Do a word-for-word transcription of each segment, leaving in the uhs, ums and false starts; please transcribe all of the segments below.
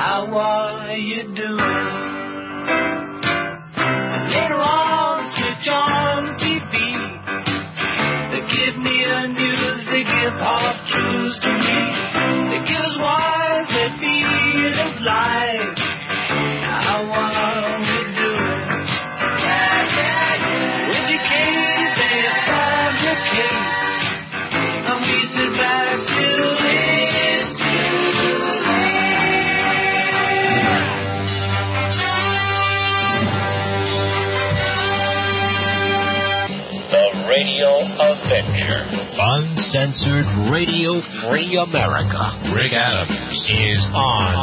how are you doing? Later on, switch on T V. They give me the news, they give half truths to me. They give us wise, they feed us lies. How are we doing? Yeah, yeah, yeah. Educated, they fabricate. And we sit back till it's too late. The Radio Avenger. Uncensored, radio-free America. Rick Adams is on.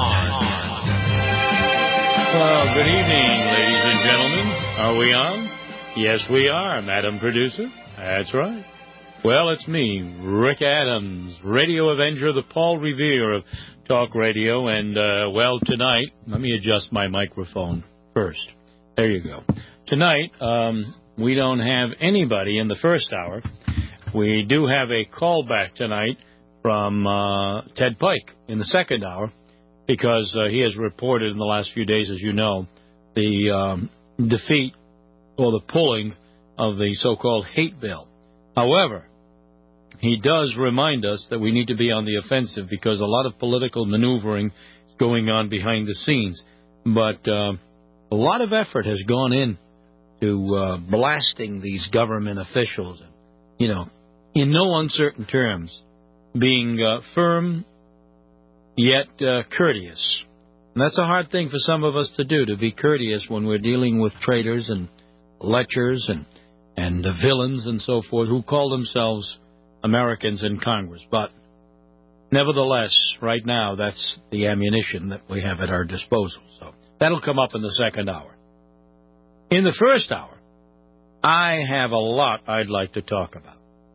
Well, good evening, ladies and gentlemen. Are we on? Yes, we are, Madam Producer. That's right. Well, it's me, Rick Adams, Radio Avenger, the Paul Revere of Talk Radio. And, uh, well, tonight, let me adjust my microphone first. There you go. Tonight, um, we don't have anybody in the first hour. We do have a callback tonight from uh, Ted Pike in the second hour, because uh, he has reported in the last few days, as you know, the um, defeat or the pulling of the so-called hate bill. However, he does remind us that we need to be on the offensive because a lot of political maneuvering is going on behind the scenes. But uh, a lot of effort has gone in to uh, blasting these government officials, and, you know, in no uncertain terms, being uh, firm yet uh, courteous. And that's a hard thing for some of us to do, to be courteous when we're dealing with traitors and lechers and, and uh, villains and so forth who call themselves Americans in Congress. But nevertheless, right now, that's the ammunition that we have at our disposal. So that'll come up in the second hour. In the first hour, I have a lot I'd like to talk about.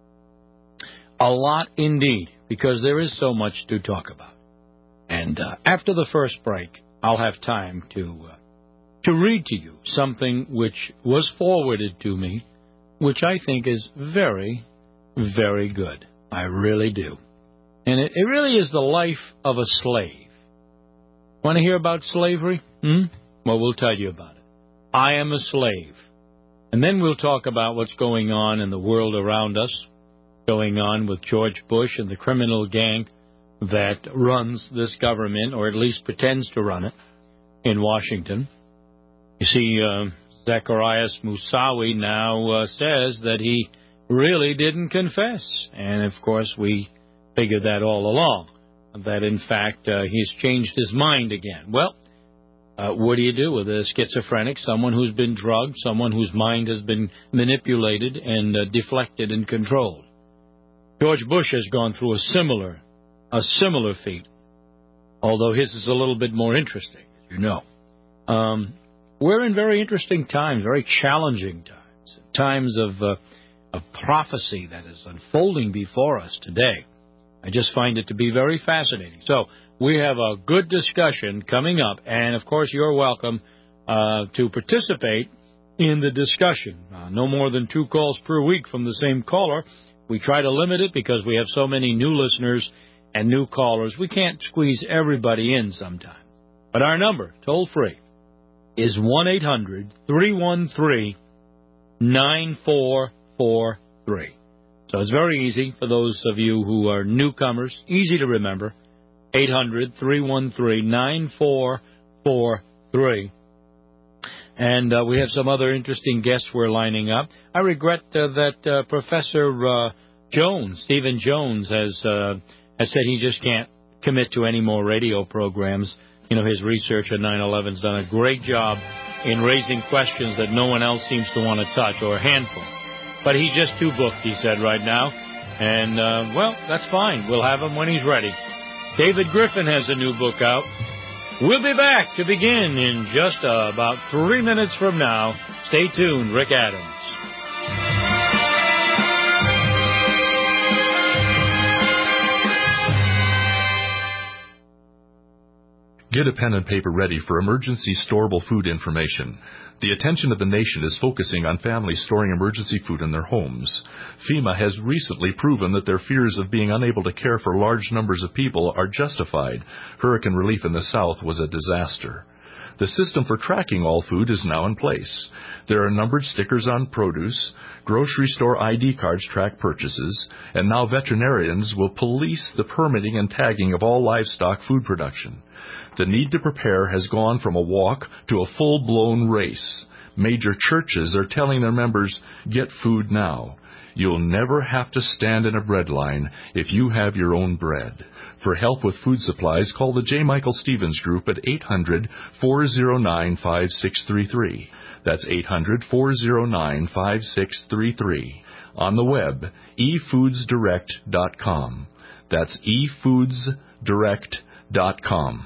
A lot indeed, because there is so much to talk about. And uh, after the first break, I'll have time to uh, to read to you something which was forwarded to me, which I think is very, very good. I really do. And it, it really is the life of a slave. Want to hear about slavery? Hmm? Well, we'll tell you about it. I am a slave. And then we'll talk about what's going on in the world around us, going on with George Bush and the criminal gang that runs this government, or at least pretends to run it, in Washington. You see, uh, Zacarias Moussaoui now uh, says that he really didn't confess. And, of course, we figured that all along, that, in fact, uh, he's changed his mind again. Well, uh, what do you do with a schizophrenic, someone who's been drugged, someone whose mind has been manipulated and uh, deflected and controlled? George Bush has gone through a similar a similar feat, although his is a little bit more interesting, as you know. Um, we're in very interesting times, very challenging times, times of, uh, of prophecy that is unfolding before us today. I just find it to be very fascinating. So we have a good discussion coming up, and, of course, you're welcome uh, to participate in the discussion. Uh, no more than two calls per week from the same caller. We try to limit it because we have so many new listeners and new callers. We can't squeeze everybody in sometimes. But our number, toll-free, is one eight hundred three one three nine four four three. So it's very easy for those of you who are newcomers, easy to remember, eight hundred three one three nine four four three. And uh, we have some other interesting guests we're lining up. I regret uh, that uh, Professor uh, Jones, Stephen Jones, has uh, has said he just can't commit to any more radio programs. You know, his research on nine eleven has done a great job in raising questions that no one else seems to want to touch, or a handful. But he's just too booked, he said, right now. And, uh, well, that's fine. We'll have him when he's ready. David Griffin has a new book out. We'll be back to begin in just uh, about three minutes from now. Stay tuned. Rick Adams. Get a pen and paper ready for emergency storable food information. The attention of the nation is focusing on families storing emergency food in their homes. FEMA has recently proven that their fears of being unable to care for large numbers of people are justified. Hurricane relief in the South was a disaster. The system for tracking all food is now in place. There are numbered stickers on produce, grocery store I D cards track purchases, and now veterinarians will police the permitting and tagging of all livestock food production. The need to prepare has gone from a walk to a full-blown race. Major churches are telling their members, get food now. You'll never have to stand in a bread line if you have your own bread. For help with food supplies, call the J. Michael Stevens Group at eight hundred, four oh nine, five six three three. That's eight hundred, four oh nine, five six three three. On the web, e foods direct dot com. That's e foods direct dot com.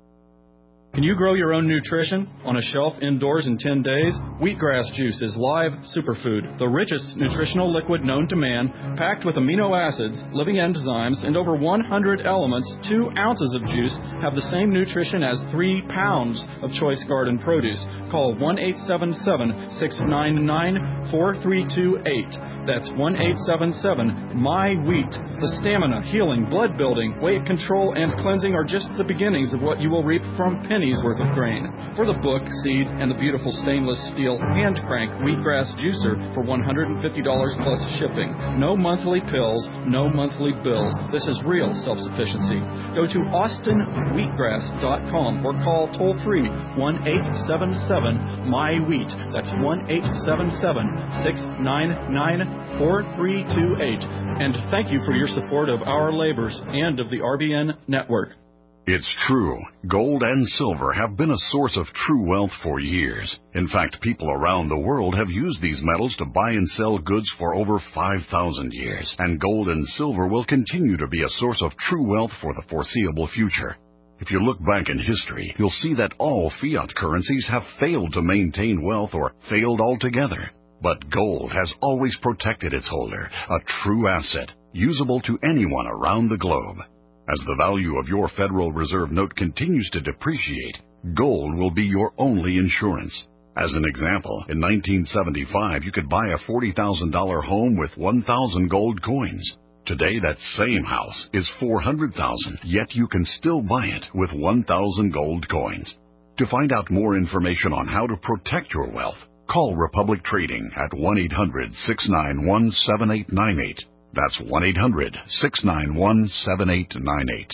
Can you grow your own nutrition on a shelf indoors in ten days? Wheatgrass juice is live superfood, the richest nutritional liquid known to man, packed with amino acids, living enzymes, and over one hundred elements. Two ounces of juice have the same nutrition as three pounds of choice garden produce. Call one eight seven seven, six nine nine, four three two eight. That's one eight seven seven, M Y Wheat. The stamina, healing, blood building, weight control, and cleansing are just the beginnings of what you will reap from pennies worth of grain. For the book, seed, and the beautiful stainless steel hand crank wheatgrass juicer for one hundred fifty dollars plus shipping. No monthly pills, no monthly bills. This is real self-sufficiency. Go to austin wheatgrass dot com or call toll-free one eight seven seven, M Y Wheat. That's one eight seven seven, six nine nine, four three two eight. And thank you for your support of our labors and of the R B N network. It's true. Gold and silver have been a source of true wealth for years. In fact, people around the world have used these metals to buy and sell goods for over five thousand years. And gold and silver will continue to be a source of true wealth for the foreseeable future. If you look back in history, you'll see that all fiat currencies have failed to maintain wealth or failed altogether. But gold has always protected its holder, a true asset, usable to anyone around the globe. As the value of your Federal Reserve note continues to depreciate, gold will be your only insurance. As an example, in nineteen seventy-five, you could buy a forty thousand dollars home with one thousand gold coins. Today, that same house is four hundred thousand dollars, yet you can still buy it with one thousand gold coins. To find out more information on how to protect your wealth, call Republic Trading at one eight hundred, six nine one, seven eight nine eight. That's one eight hundred, six nine one, seven eight nine eight.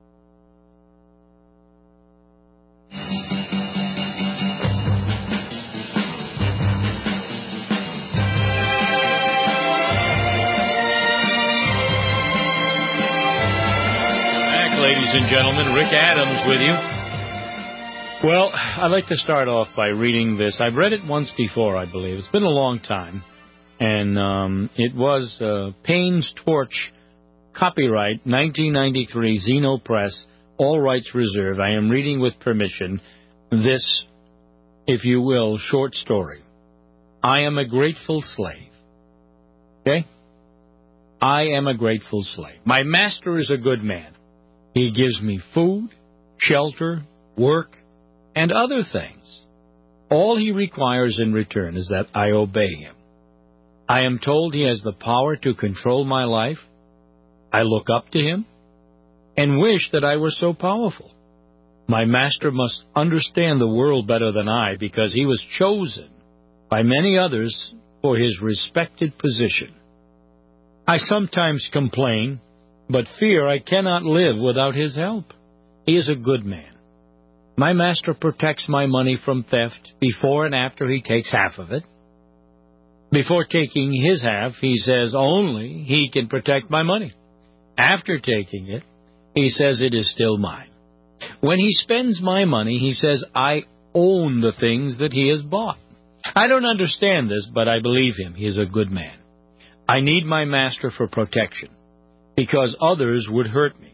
Back, ladies and gentlemen, Rick Adams with you. Well, I'd like to start off by reading this. I've read it once before, I believe. It's been a long time. And um, it was uh, Payne's Torch, copyright nineteen ninety-three, Zeno Press, all rights reserved. I am reading with permission this, if you will, short story. I am a grateful slave. Okay? I am a grateful slave. My master is a good man. He gives me food, shelter, work, and other things. All he requires in return is that I obey him. I am told he has the power to control my life. I look up to him and wish that I were so powerful. My master must understand the world better than I because he was chosen by many others for his respected position. I sometimes complain, but fear I cannot live without his help. He is a good man. My master protects my money from theft before and after he takes half of it. Before taking his half, he says only he can protect my money. After taking it, he says it is still mine. When he spends my money, he says I own the things that he has bought. I don't understand this, but I believe him. He is a good man. I need my master for protection because others would hurt me.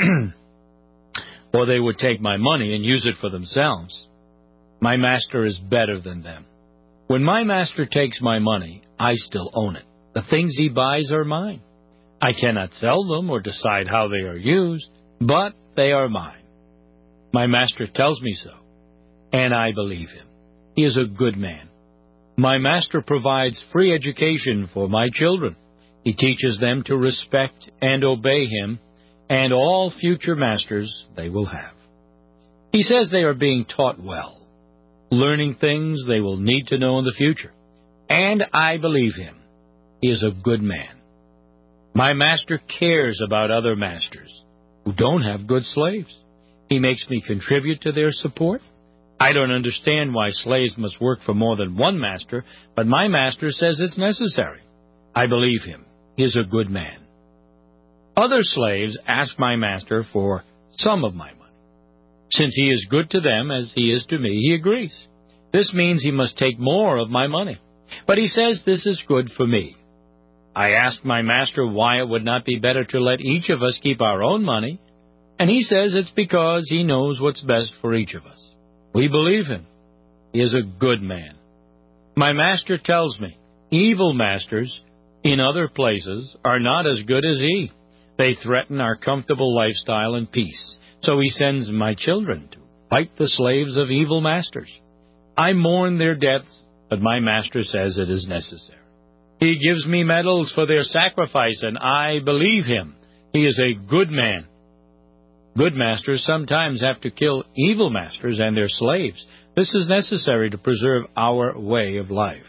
Or they would take my money and use it for themselves. My master is better than them. When my master takes my money, I still own it. The things he buys are mine. I cannot sell them or decide how they are used, but they are mine. My master tells me so, and I believe him. He is a good man. My master provides free education for my children. He teaches them to respect and obey him, and all future masters they will have. He says they are being taught well, learning things they will need to know in the future. And I believe him. He is a good man. My master cares about other masters who don't have good slaves. He makes me contribute to their support. I don't understand why slaves must work for more than one master, but my master says it's necessary. I believe him. He is a good man. Other slaves ask my master for some of my money. Since he is good to them as he is to me, he agrees. This means he must take more of my money. But he says this is good for me. I asked my master why it would not be better to let each of us keep our own money, and he says it's because he knows what's best for each of us. We believe him. He is a good man. My master tells me evil masters in other places are not as good as he. They threaten our comfortable lifestyle and peace. So he sends my children to fight the slaves of evil masters. I mourn their deaths, but my master says it is necessary. He gives me medals for their sacrifice, and I believe him. He is a good man. Good masters sometimes have to kill evil masters and their slaves. This is necessary to preserve our way of life,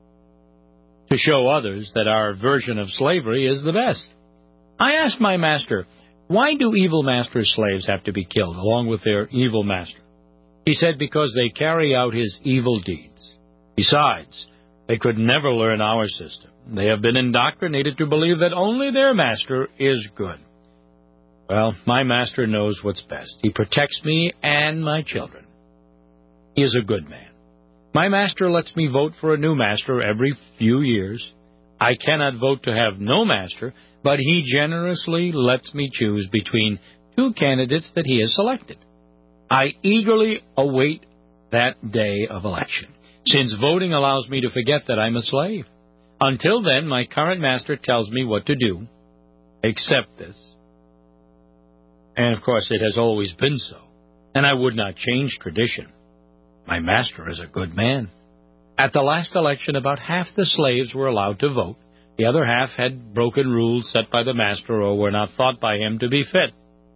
to show others that our version of slavery is the best. I asked my master, why do evil masters' slaves have to be killed along with their evil master? He said because they carry out his evil deeds. Besides, they could never learn our system. They have been indoctrinated to believe that only their master is good. Well, my master knows what's best. He protects me and my children. He is a good man. My master lets me vote for a new master every few years. I cannot vote to have no master, but he generously lets me choose between two candidates that he has selected. I eagerly await that day of election, since voting allows me to forget that I'm a slave. Until then, my current master tells me what to do. Accept this. And, of course, it has always been so, and I would not change tradition. My master is a good man. At the last election, about half the slaves were allowed to vote. The other half had broken rules set by the master or were not thought by him to be fit.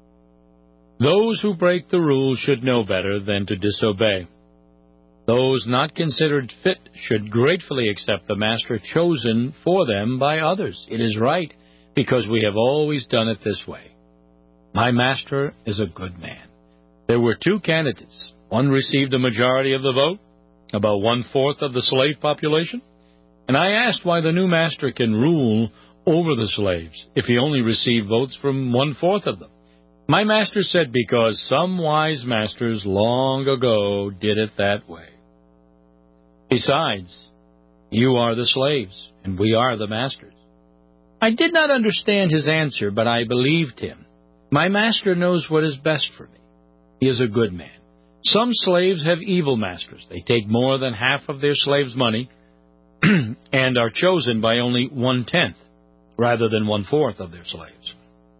Those who break the rules should know better than to disobey. Those not considered fit should gratefully accept the master chosen for them by others. It is right, because we have always done it this way. My master is a good man. There were two candidates. One received a majority of the vote, about one-fourth of the slave population. And I asked why the new master can rule over the slaves if he only received votes from one-fourth of them. My master said because some wise masters long ago did it that way. Besides, you are the slaves, and we are the masters. I did not understand his answer, but I believed him. My master knows what is best for me. He is a good man. Some slaves have evil masters. They take more than half of their slaves' money and are chosen by only one-tenth rather than one-fourth of their slaves.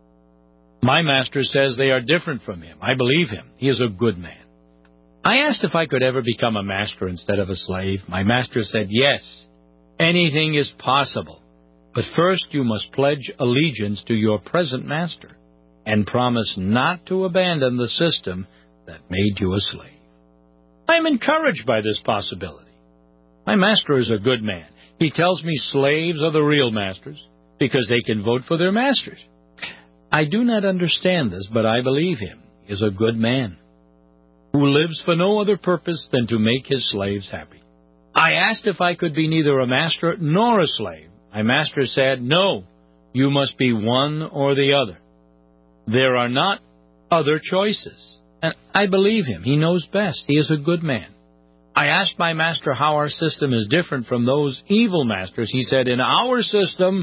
My master says they are different from him. I believe him. He is a good man. I asked if I could ever become a master instead of a slave. My master said, yes, anything is possible. But first you must pledge allegiance to your present master and promise not to abandon the system that made you a slave. I am encouraged by this possibility. My master is a good man. He tells me slaves are the real masters because they can vote for their masters. I do not understand this, but I believe him. He is a good man who lives for no other purpose than to make his slaves happy. I asked if I could be neither a master nor a slave. My master said, no, you must be one or the other. There are not other choices. And I believe him. He knows best. He is a good man. I asked my master how our system is different from those evil masters. He said, in our system,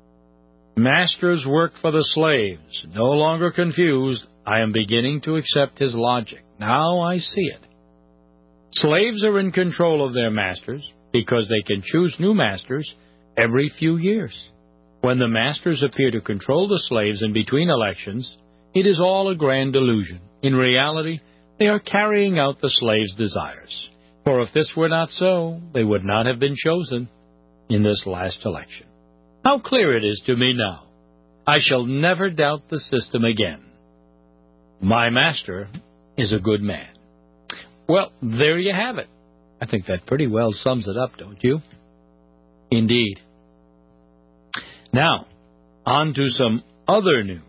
masters work for the slaves. No longer confused, I am beginning to accept his logic. Now I see it. Slaves are in control of their masters because they can choose new masters every few years. When the masters appear to control the slaves in between elections, it is all a grand delusion. In reality, they are carrying out the slaves' desires. For if this were not so, they would not have been chosen in this last election. How clear it is to me now. I shall never doubt the system again. My master is a good man. Well, there you have it. I think that pretty well sums it up, don't you? Indeed. Now, on to some other news.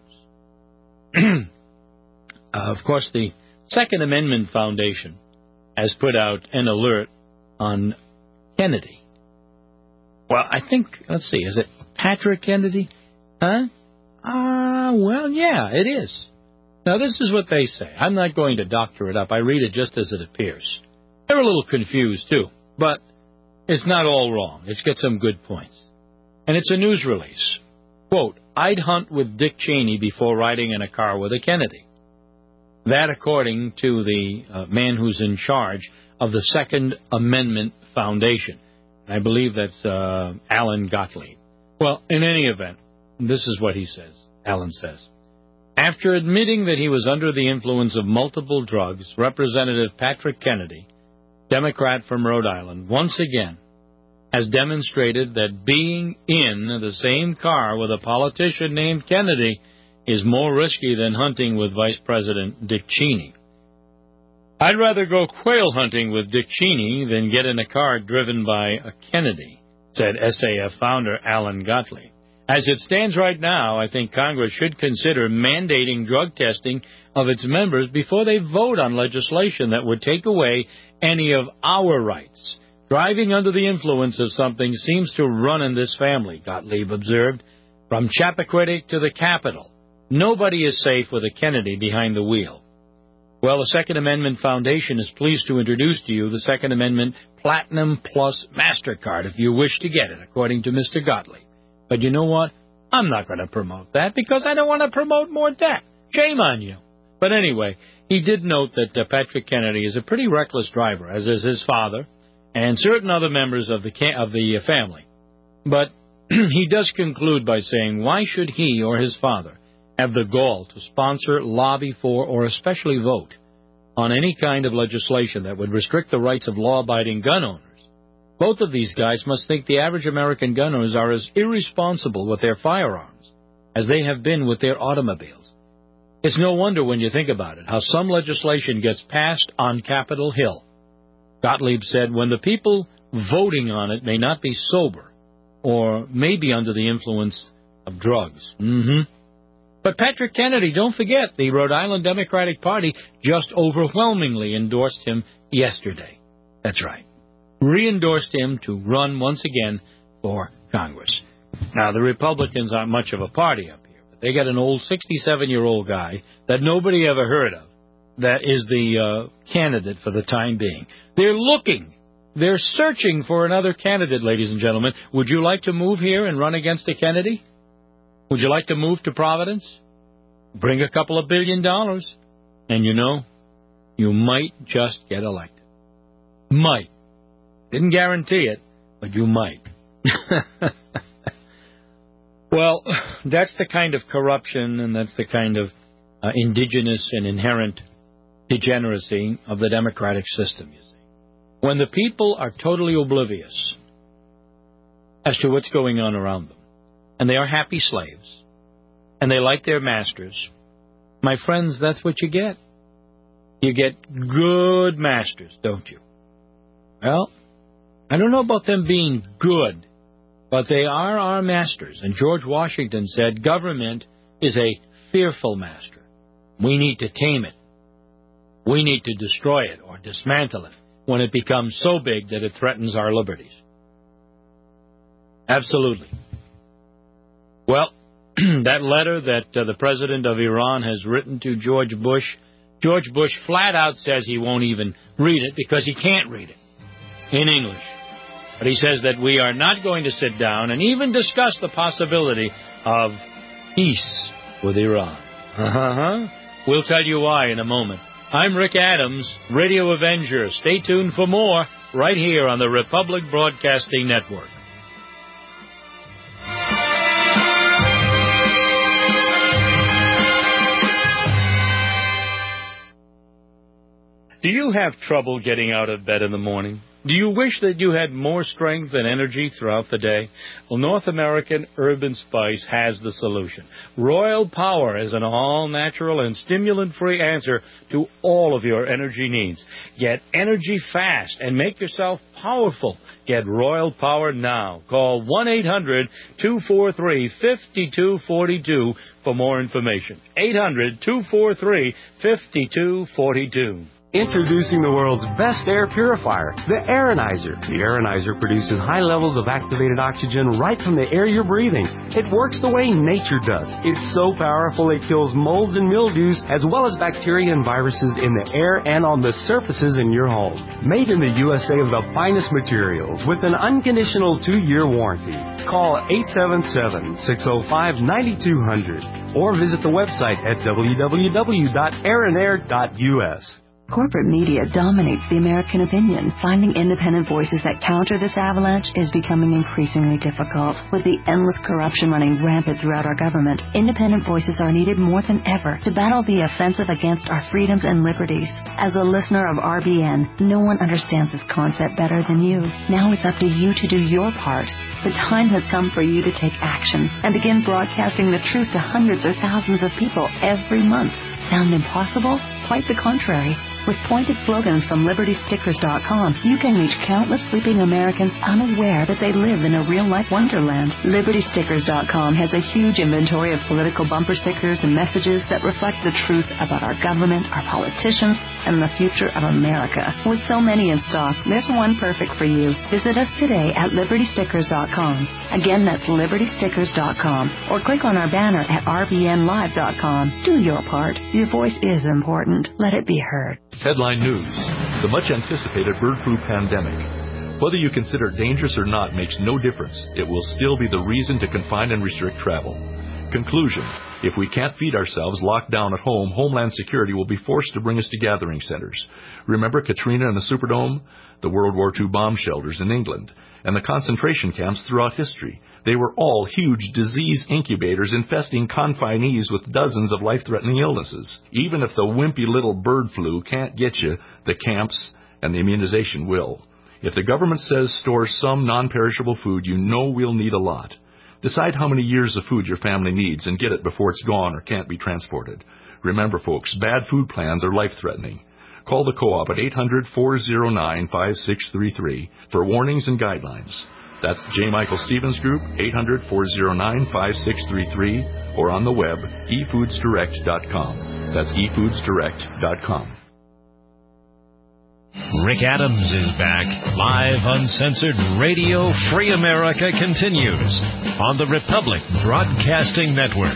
uh, of course, the Second Amendment Foundation has put out an alert on Kennedy. Well, I think, let's see, is it Patrick Kennedy? Huh? Ah, uh, well, yeah, it is. Now, this is what they say. I'm not going to doctor it up. I read it just as it appears. They're a little confused, too, but it's not all wrong. It's got some good points. And it's a news release. Quote, I'd hunt with Dick Cheney before riding in a car with a Kennedy. That according to the uh, man who's in charge of the Second Amendment Foundation. I believe that's uh, Alan Gottlieb. Well, in any event, this is what he says, Alan says. After admitting that he was under the influence of multiple drugs, Representative Patrick Kennedy, Democrat from Rhode Island, once again has demonstrated that being in the same car with a politician named Kennedy is more risky than hunting with Vice President Dick Cheney. I'd rather go quail hunting with Dick Cheney than get in a car driven by a Kennedy, said S A F founder Alan Gottlieb. As it stands right now, I think Congress should consider mandating drug testing of its members before they vote on legislation that would take away any of our rights. Driving under the influence of something seems to run in this family, Gottlieb observed. From Chappaquiddick to the Capitol, nobody is safe with a Kennedy behind the wheel. Well, the Second Amendment Foundation is pleased to introduce to you the Second Amendment Platinum Plus MasterCard if you wish to get it, according to Mister Gottlieb. But you know what? I'm not going to promote that because I don't want to promote more debt. Shame on you. But anyway, he did note that uh, Patrick Kennedy is a pretty reckless driver, as is his father and certain other members of the of the uh, family. But he does conclude by saying, why should he or his father have the gall to sponsor, lobby for, or especially vote on any kind of legislation that would restrict the rights of law-abiding gun owners? Both of these guys must think the average American gun owners are as irresponsible with their firearms as they have been with their automobiles. It's no wonder when you think about it, how some legislation gets passed on Capitol Hill. Gottlieb said, when the people voting on it may not be sober or may be under the influence of drugs. Mm-hmm. But Patrick Kennedy, don't forget, the Rhode Island Democratic Party just overwhelmingly endorsed him yesterday. That's right. Re-endorsed him to run once again for Congress. Now, the Republicans aren't much of a party up here, but they got an old sixty-seven-year-old guy that nobody ever heard of that is the uh, candidate for the time being. They're looking, they're searching for another candidate, ladies and gentlemen. Would you like to move here and run against a Kennedy? Would you like to move to Providence? Bring a couple of billion dollars, and you know, you might just get elected. Might. Didn't guarantee it, but you might. Well, that's the kind of corruption and that's the kind of uh, indigenous and inherent degeneracy of the democratic system, you see. When the people are totally oblivious as to what's going on around them, and they are happy slaves, and they like their masters, my friends, that's what you get. You get good masters, don't you? Well, I don't know about them being good, but they are our masters. And George Washington said, government is a fearful master. We need to tame it. We need to destroy it or dismantle it when it becomes so big that it threatens our liberties. Absolutely. Well, that letter that uh, the president of Iran has written to George Bush, George Bush flat out says he won't even read it because he can't read it in English. But he says that we are not going to sit down and even discuss the possibility of peace with Iran. Uh-huh. We'll tell you why in a moment. I'm Rick Adams, Radio Avenger. Stay tuned for more right here on the Republic Broadcasting Network. Do you have trouble getting out of bed in the morning? Do you wish that you had more strength and energy throughout the day? Well, North American Herb and Spice has the solution. Royal Power is an all-natural and stimulant-free answer to all of your energy needs. Get energy fast and make yourself powerful. Get Royal Power now. Call one eight hundred two four three five two four two for more information. eight hundred two four three five two four two. Introducing the world's best air purifier, the Aeronizer. The Aeronizer produces high levels of activated oxygen right from the air you're breathing. It works the way nature does. It's so powerful it kills molds and mildews as well as bacteria and viruses in the air and on the surfaces in your home. Made in the U S A of the finest materials with an unconditional two-year warranty. Call eight seven seven, six oh five, nine two zero zero or visit the website at w w w dot aeronair dot u s. Corporate media dominates the American opinion. Finding independent voices that counter this avalanche is becoming increasingly difficult. With the endless corruption running rampant throughout our government, independent voices are needed more than ever to battle the offensive against our freedoms and liberties. As a listener of R B N, no one understands this concept better than you. Now it's up to you to do your part. The time has come for you to take action and begin broadcasting the truth to hundreds or thousands of people every month. Sound impossible? Quite the contrary. With pointed slogans from Liberty Stickers dot com, you can reach countless sleeping Americans unaware that they live in a real-life wonderland. Liberty Stickers dot com has a huge inventory of political bumper stickers and messages that reflect the truth about our government, our politicians, and the future of America. With so many in stock, there's one perfect for you. Visit us today at Liberty Stickers dot com. Again, that's Liberty Stickers dot com. Or click on our banner at R B N Live dot com. Do your part. Your voice is important. Let it be heard. Headline News. The much-anticipated bird flu pandemic. Whether you consider it dangerous or not makes no difference. It will still be the reason to confine and restrict travel. Conclusion. If we can't feed ourselves locked down at home, Homeland Security will be forced to bring us to gathering centers. Remember Katrina and the Superdome? The World War Two bomb shelters in England, and the concentration camps throughout history. They were all huge disease incubators infesting confinees with dozens of life-threatening illnesses. Even if the wimpy little bird flu can't get you, the camps and the immunization will. If the government says store some non-perishable food, you know we'll need a lot. Decide how many years of food your family needs and get it before it's gone or can't be transported. Remember, folks, bad food plans are life-threatening. Call the Co-op at eight hundred, four oh nine, five six three three for warnings and guidelines. That's J. Michael Stevens Group, eight hundred, four oh nine, five six three three, or on the web, e foods direct dot com. That's e foods direct dot com. Rick Adams is back. Live, uncensored Radio Free America continues on the Republic Broadcasting Network.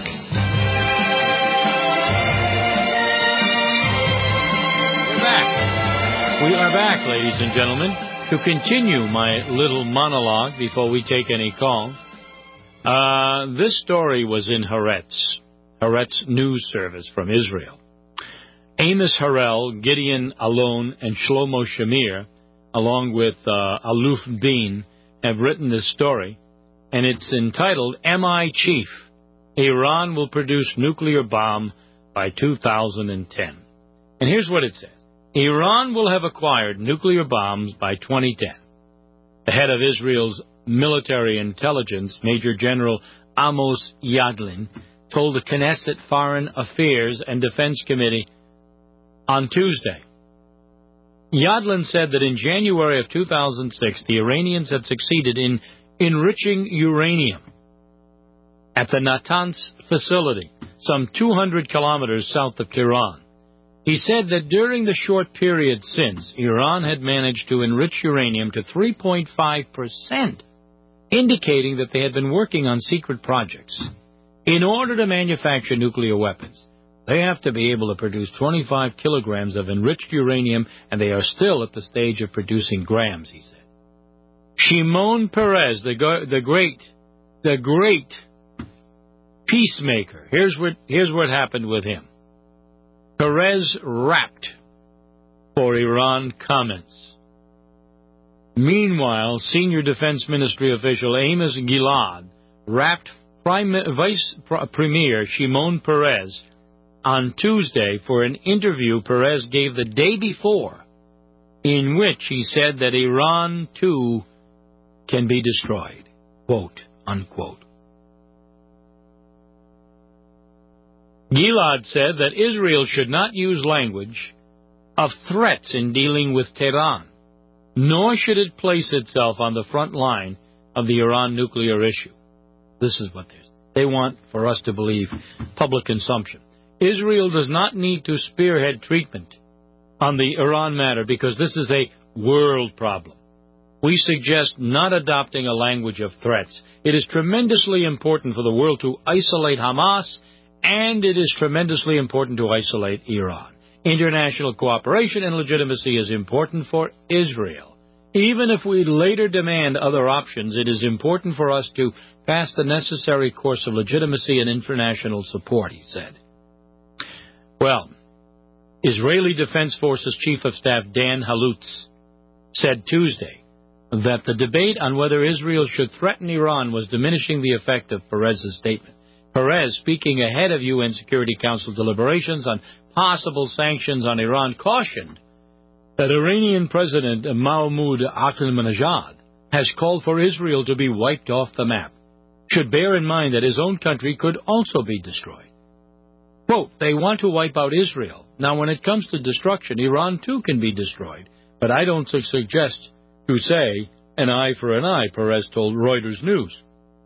We're back. We are back, ladies and gentlemen. To continue my little monologue before we take any calls, uh, this story was in Haaretz, Haaretz news service from Israel. Amos Harel, Gideon Alon, and Shlomo Shamir, along with uh, Aluf Bean, have written this story, and it's entitled, Am I Chief? Iran will produce nuclear bomb by two thousand ten. And here's what it says. Iran will have acquired nuclear bombs by twenty ten. The head of Israel's military intelligence, Major General Amos Yadlin, told the Knesset Foreign Affairs and Defense Committee on Tuesday. Yadlin said that in January of two thousand six, the Iranians had succeeded in enriching uranium at the Natanz facility, some two hundred kilometers south of Tehran. He said that during the short period since, Iran had managed to enrich uranium to three point five percent, indicating that they had been working on secret projects. In order to manufacture nuclear weapons, they have to be able to produce twenty-five kilograms of enriched uranium, and they are still at the stage of producing grams, he said. Shimon Peres, the, go- the great, the great peacemaker, here's what, here's what happened with him. Peres rapped for Iran comments. Meanwhile, senior Defense Ministry official Amos Gilad rapped Prime, Vice Premier Shimon Peres on Tuesday for an interview Peres gave the day before, in which he said that Iran, too, can be destroyed, quote, unquote. Gilad said that Israel should not use language of threats in dealing with Tehran, nor should it place itself on the front line of the Iran nuclear issue. This is what they want for us to believe, public consumption. Israel does not need to spearhead treatment on the Iran matter because this is a world problem. We suggest not adopting a language of threats. It is tremendously important for the world to isolate Hamas, and it is tremendously important to isolate Iran. International cooperation and legitimacy is important for Israel. Even if we later demand other options, it is important for us to pass the necessary course of legitimacy and international support, he said. Well, Israeli Defense Forces Chief of Staff Dan Halutz said Tuesday that the debate on whether Israel should threaten Iran was diminishing the effect of Peres' statement. Peres, speaking ahead of U N Security Council deliberations on possible sanctions on Iran, cautioned that Iranian President Mahmoud Ahmadinejad has called for Israel to be wiped off the map, should bear in mind that his own country could also be destroyed. Quote, they want to wipe out Israel. Now, when it comes to destruction, Iran too can be destroyed, but I don't suggest to say an eye for an eye, Peres told Reuters News.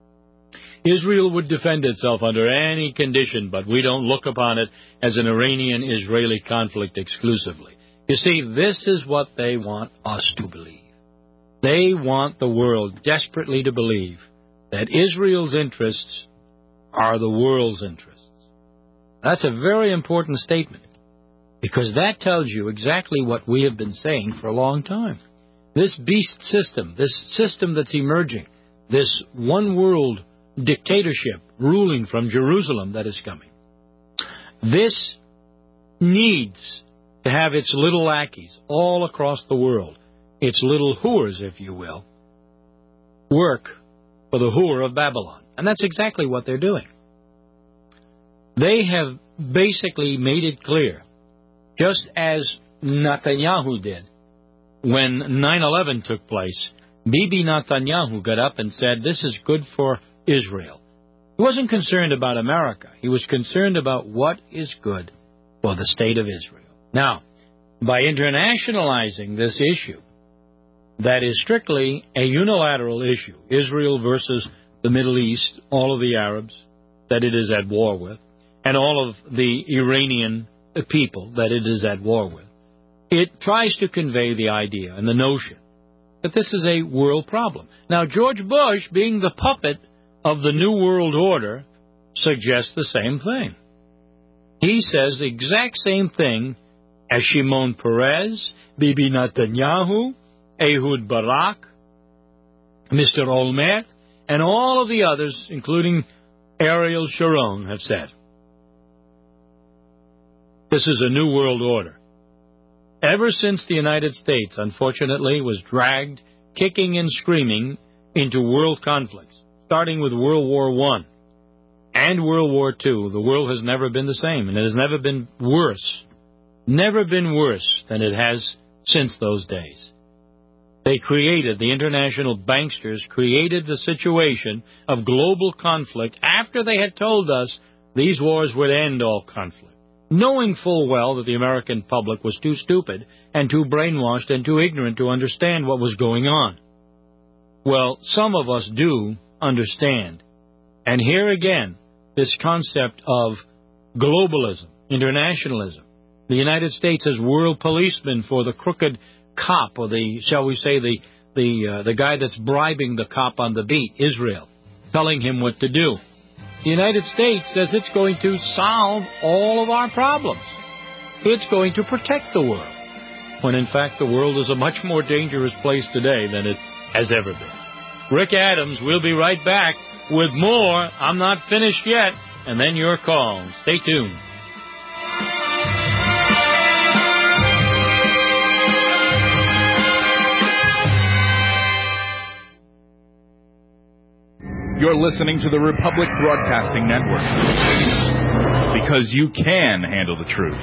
Israel would defend itself under any condition, but we don't look upon it as an Iranian-Israeli conflict exclusively. You see, this is what they want us to believe. They want the world desperately to believe that Israel's interests are the world's interests. That's a very important statement, because that tells you exactly what we have been saying for a long time. This beast system, this system that's emerging, this one-world dictatorship ruling from Jerusalem that is coming, this needs to have its little lackeys all across the world, its little whores, if you will, work for the whore of Babylon. And that's exactly what they're doing. They have basically made it clear, just as Netanyahu did when nine eleven took place. Bibi Netanyahu got up and said, this is good for Israel. He wasn't concerned about America. He was concerned about what is good for the state of Israel. Now, by internationalizing this issue, that is strictly a unilateral issue, Israel versus the Middle East, all of the Arabs that it is at war with, and all of the Iranian people that it is at war with, it tries to convey the idea and the notion that this is a world problem. Now, George Bush, being the puppet of the New World Order, suggests the same thing. He says the exact same thing as Shimon Peres, Bibi Netanyahu, Ehud Barak, Mister Olmert, and all of the others, including Ariel Sharon, have said. This is a new world order. Ever since the United States, unfortunately, was dragged, kicking and screaming, into world conflicts, starting with World War One and World War Two, the world has never been the same, and it has never been worse, never been worse than it has since those days. They created, the international banksters created the situation of global conflict after they had told us these wars would end all conflict, knowing full well that the American public was too stupid and too brainwashed and too ignorant to understand what was going on. Well, some of us do understand. And here again, this concept of globalism, internationalism, the United States as world policeman for the crooked cop, or the, shall we say, the the uh, the guy that's bribing the cop on the beat, Israel, telling him what to do. The United States says it's going to solve all of our problems. It's going to protect the world, when in fact the world is a much more dangerous place today than it has ever been. Rick Adams, we'll be right back with more. I'm not finished yet, and then your call. Stay tuned. You're listening to the Republic Broadcasting Network. because you can handle the truth.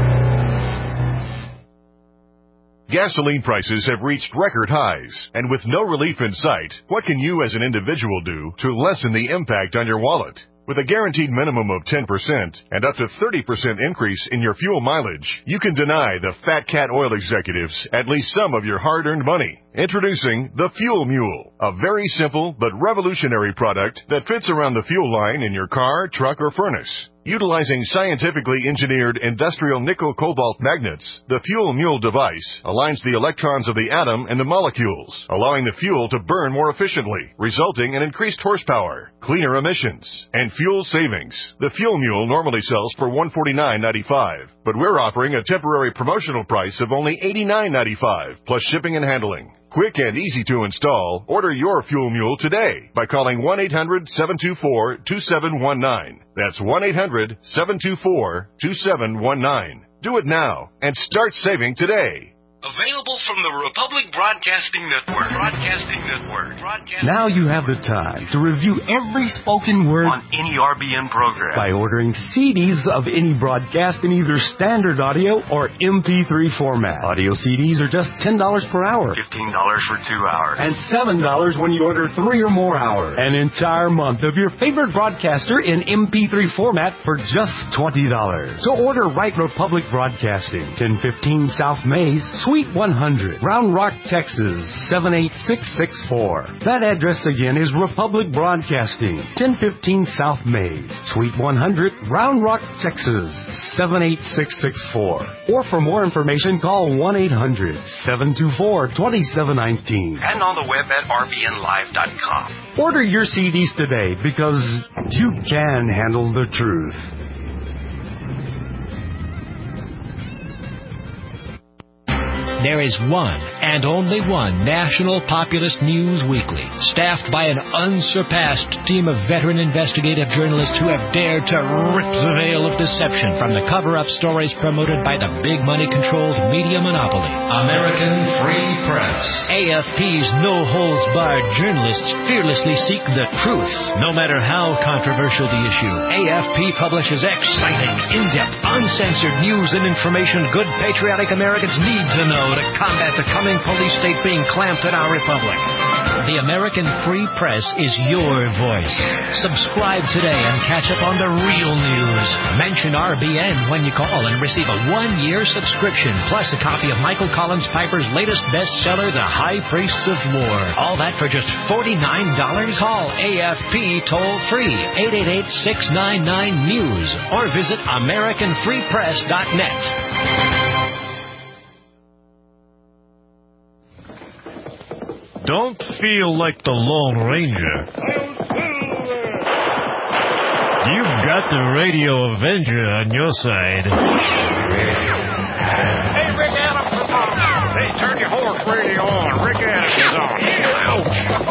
Gasoline prices have reached record highs, and with no relief in sight, what can you as an individual do to lessen the impact on your wallet? With a guaranteed minimum of ten percent and up to thirty percent increase in your fuel mileage, you can deny the Fat Cat Oil executives at least some of your hard-earned money. Introducing the Fuel Mule, a very simple but revolutionary product that fits around the fuel line in your car, truck, or furnace. Utilizing scientifically engineered industrial nickel-cobalt magnets, the Fuel Mule device aligns the electrons of the atom and the molecules, allowing the fuel to burn more efficiently, resulting in increased horsepower, cleaner emissions, and fuel savings. The Fuel Mule normally sells for one hundred forty-nine dollars and ninety-five cents, but we're offering a temporary promotional price of only eighty-nine dollars and ninety-five cents, plus shipping and handling. Quick and easy to install. Order your Fuel Mule today by calling one eight hundred seven two four two seven one nine. That's one eight hundred seven two four two seven one nine. Do it now and start saving today. Available from the Republic Broadcasting Network. Broadcasting Network. Broadcasting Now you have the time to review every spoken word on any R B N program by ordering C Ds of any broadcast in either standard audio or M P three format. Audio C Ds are just ten dollars per hour. fifteen dollars for two hours. And seven dollars when you order three or more hours. An entire month of your favorite broadcaster in M P three format for just twenty dollars. So order Right Republic Broadcasting, ten fifteen South Mays, Suite one hundred, Round Rock, Texas, seven eight six six four. That address again is Republic Broadcasting, ten fifteen South Mays, Suite one hundred, Round Rock, Texas, seven eight six six four. Or for more information, call one eight hundred seven two four two seven one nine. And on the web at r b n live dot com. Order your C Ds today because you can handle the truth. There is one and only one national populist news weekly, staffed by an unsurpassed team of veteran investigative journalists who have dared to rip the veil of deception from the cover-up stories promoted by the big money-controlled media monopoly. American Free Press. A F P's no-holds-barred journalists fearlessly seek the truth, no matter how controversial the issue. A F P publishes exciting, in-depth, uncensored news and information good patriotic Americans need to know to combat the coming police state being clamped at our republic. The American Free Press is your voice. Subscribe today and catch up on the real news. Mention R B N when you call and receive a one-year subscription, plus a copy of Michael Collins Piper's latest bestseller, The High Priests of War. All that for just forty-nine dollars. Call A F P toll-free, eight eight eight, six nine nine, news, or visit american free press dot net. Don't feel like the Lone Ranger. You've got the Radio Avenger on your side. Hey, Rick Adams is on. Hey, turn your horse radio on. Rick Adams is on.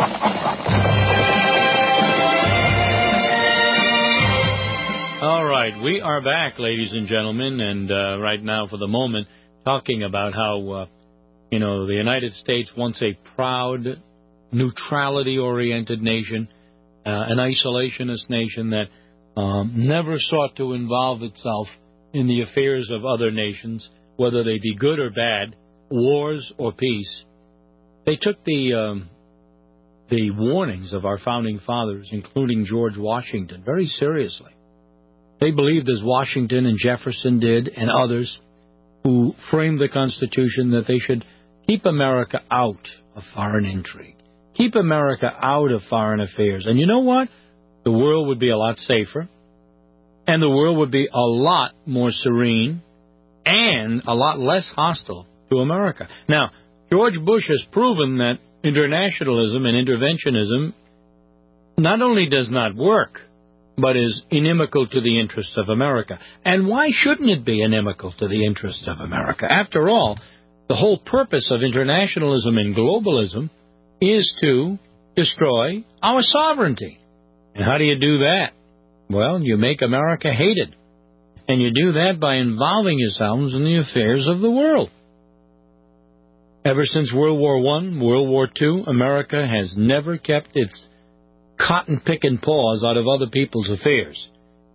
Ouch. All right, we are back, ladies and gentlemen, and uh, right now, for the moment, talking about how... Uh, You know, the United States, once a proud, neutrality-oriented nation, uh, an isolationist nation that um, never sought to involve itself in the affairs of other nations, whether they be good or bad, wars or peace. They took the um, the warnings of our founding fathers, including George Washington, very seriously. They believed, as Washington and Jefferson did, and others who framed the Constitution, that they should keep America out of foreign intrigue. Keep America out of foreign affairs. And you know what? The world would be a lot safer, and the world would be a lot more serene, and a lot less hostile to America. Now, George Bush has proven that internationalism and interventionism not only does not work, but is inimical to the interests of America. And why shouldn't it be inimical to the interests of America? After all, the whole purpose of internationalism and globalism is to destroy our sovereignty. And how do you do that? Well, you make America hated. And you do that by involving yourselves in the affairs of the world. Ever since World War One, World War Two, America has never kept its cotton-picking paws out of other people's affairs.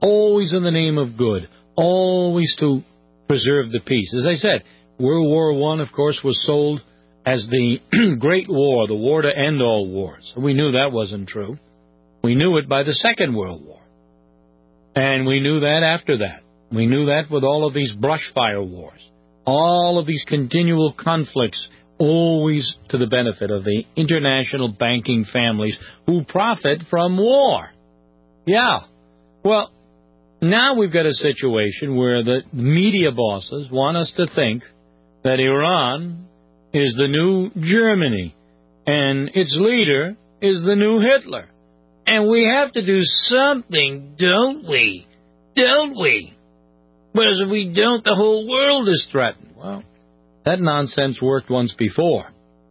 always in the name of good, always to preserve the peace. As I said, World War One, of course, was sold as the Great War, the war to end all wars. We knew that wasn't true. We knew it by the Second World War. And we knew that after that. We knew that with all of these brush fire wars, all of these continual conflicts, always to the benefit of the international banking families who profit from war. Yeah. Well, now we've got a situation where the media bosses want us to think that Iran is the new Germany and its leader is the new Hitler. And we have to do something, don't we? Don't we? Because if we don't, the whole world is threatened. Well, that nonsense worked once before.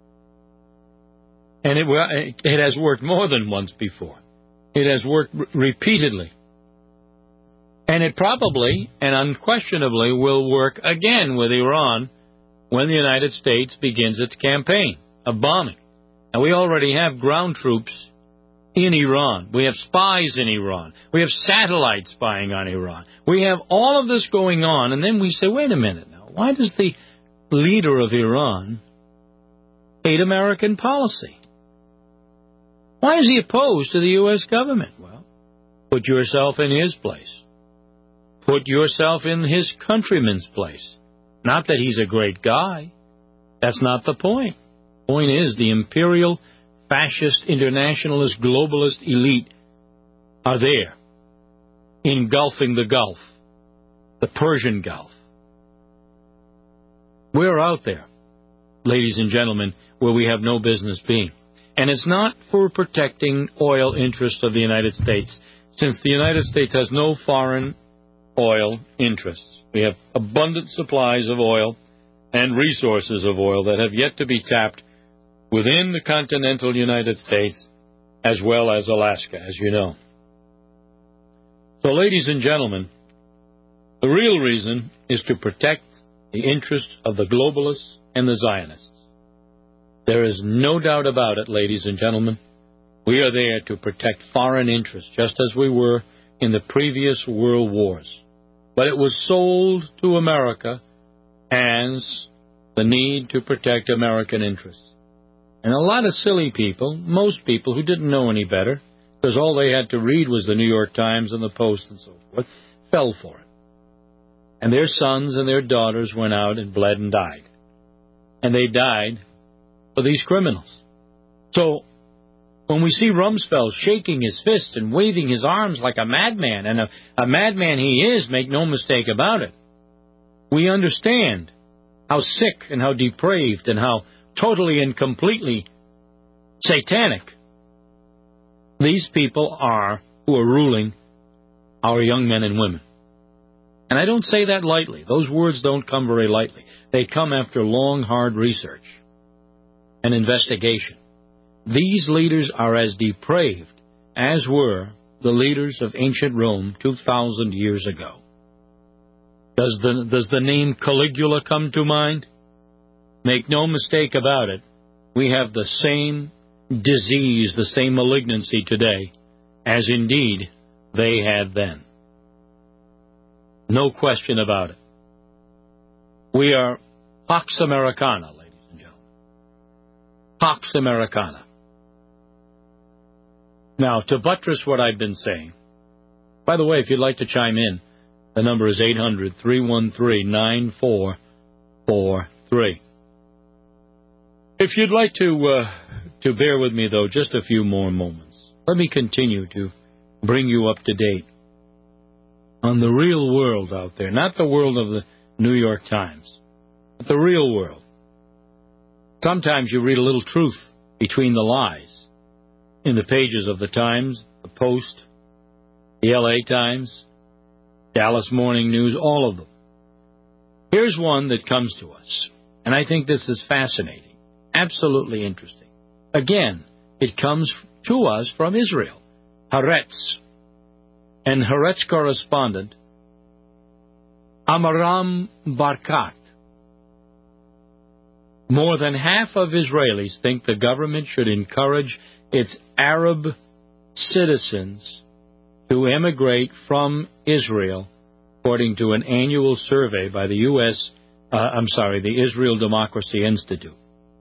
And it, it has worked more than once before. It has worked r- repeatedly. And it probably and unquestionably will work again with Iran when the United States begins its campaign of bombing. And we already have ground troops in Iran. We have spies in Iran. We have satellites spying on Iran. We have all of this going on, and then we say, wait a minute now, why does the leader of Iran hate American policy? Why is he opposed to the U S government? Well, put yourself in his place. Put yourself in his countryman's place. Not that he's a great guy. That's not the point. The point is the imperial, fascist, internationalist, globalist elite are there, engulfing the Gulf, the Persian Gulf. We're out there, ladies and gentlemen, where we have no business being. And it's not for protecting oil interests of the United States, since the United States has no foreign oil interests. We have abundant supplies of oil and resources of oil that have yet to be tapped within the continental United States, as well as Alaska, as you know. So, ladies and gentlemen, the real reason is to protect the interests of the globalists and the Zionists. There is no doubt about it, ladies and gentlemen. We are there to protect foreign interests, just as we were in the previous world wars. But it was sold to America as the need to protect American interests. And a lot of silly people, most people who didn't know any better, because all they had to read was the New York Times and the Post and so forth, fell for it. And their sons and their daughters went out and bled and died. And they died for these criminals. So when we see Rumsfeld shaking his fist and waving his arms like a madman, and a, a madman he is, make no mistake about it, we understand how sick and how depraved and how totally and completely satanic these people are who are ruling our young men and women. And I don't say that lightly. Those words don't come very lightly. They come after long, hard research and investigation. These leaders are as depraved as were the leaders of ancient Rome two thousand years ago. Does the, does the name Caligula come to mind? Make no mistake about it, we have the same disease, the same malignancy today, as indeed they had then. No question about it. We are Pax Americana, ladies and gentlemen. Pax Americana. Now, to buttress what I've been saying, by the way, if you'd like to chime in, the number is eight hundred, three one three, nine four four three. If you'd like to uh, to bear with me, though, just a few more moments, let me continue to bring you up to date on the real world out there, not the world of the New York Times, but the real world. Sometimes you read a little truth between the lies in the pages of the Times, the Post, the L A Times, Dallas Morning News, all of them. Here's one that comes to us, and I think this is fascinating. Absolutely interesting. Again, it comes to us from Israel, Haaretz, and Haaretz correspondent Amaram Barkat. More than half of Israelis think the government should encourage its Arab citizens to emigrate from Israel, according to an annual survey by the U S, uh, I'm sorry, the Israel Democracy Institute.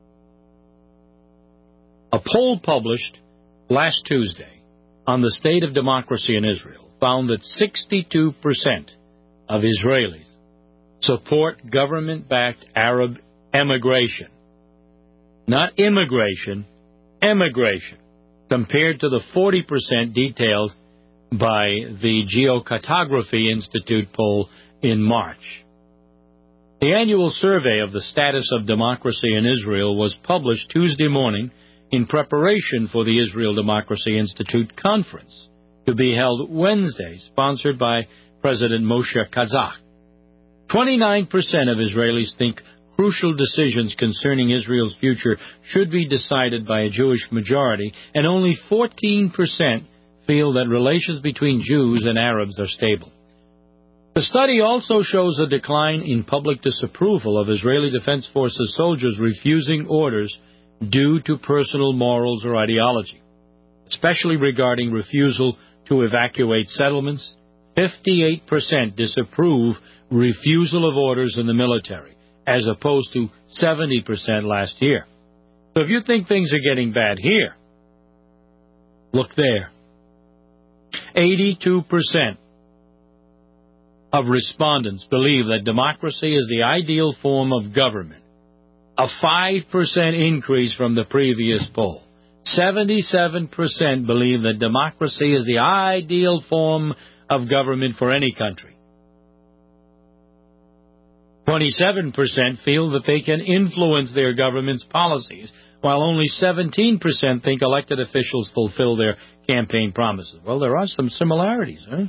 A poll published last Tuesday on the state of democracy in Israel found that sixty-two percent of Israelis support government-backed Arab emigration. Not immigration, emigration, compared to the forty percent detailed by the Geocartography Institute poll in March. The annual survey of the status of democracy in Israel was published Tuesday morning in preparation for the Israel Democracy Institute conference to be held Wednesday, sponsored by President Moshe Kazak. twenty-nine percent of Israelis think crucial decisions concerning Israel's future should be decided by a Jewish majority, and only fourteen percent feel that relations between Jews and Arabs are stable. The study also shows a decline in public disapproval of Israeli Defense Forces soldiers refusing orders due to personal morals or ideology, especially regarding refusal to evacuate settlements. fifty-eight percent disapprove refusal of orders in the military, as opposed to seventy percent last year. So if you think things are getting bad here, look there. eighty-two percent of respondents believe that democracy is the ideal form of government, a five percent increase from the previous poll. seventy-seven percent believe that democracy is the ideal form of government for any country. twenty-seven percent feel that they can influence their government's policies, while only seventeen percent think elected officials fulfill their campaign promises. Well, there are some similarities, huh?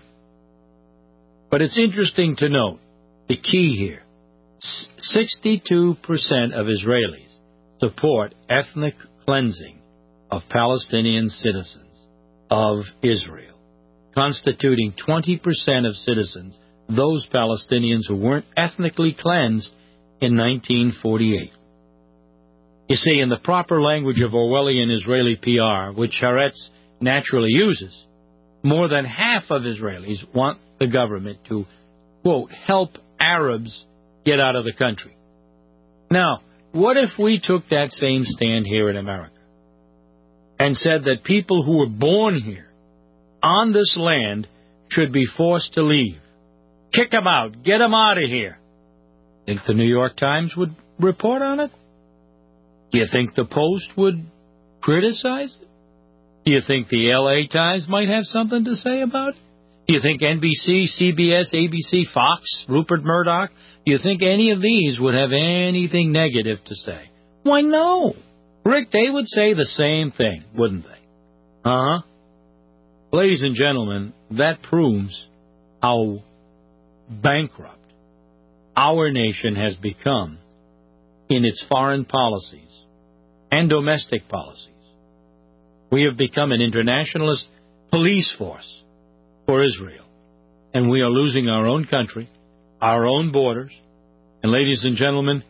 But it's interesting to note the key here. sixty-two percent of Israelis support ethnic cleansing of Palestinian citizens of Israel, constituting twenty percent of citizens, those Palestinians who weren't ethnically cleansed in nineteen forty-eight. You see, in the proper language of Orwellian Israeli P R, which Haaretz naturally uses, more than half of Israelis want the government to, quote, help Arabs get out of the country. Now, what if we took that same stand here in America and said that people who were born here on this land should be forced to leave? Kick them out. Get them out of here. Think the New York Times would report on it? Do you think the Post would criticize it? Do you think the L A Times might have something to say about it? Do you think N B C, C B S, A B C, Fox, Rupert Murdoch, do you think any of these would have anything negative to say? Why, no. Rick, they would say the same thing, wouldn't they? Uh-huh. Ladies and gentlemen, that proves how bankrupt our nation has become in its foreign policies and domestic policies. We have become an internationalist police force for Israel, and we are losing our own country, our own borders, and ladies and gentlemen,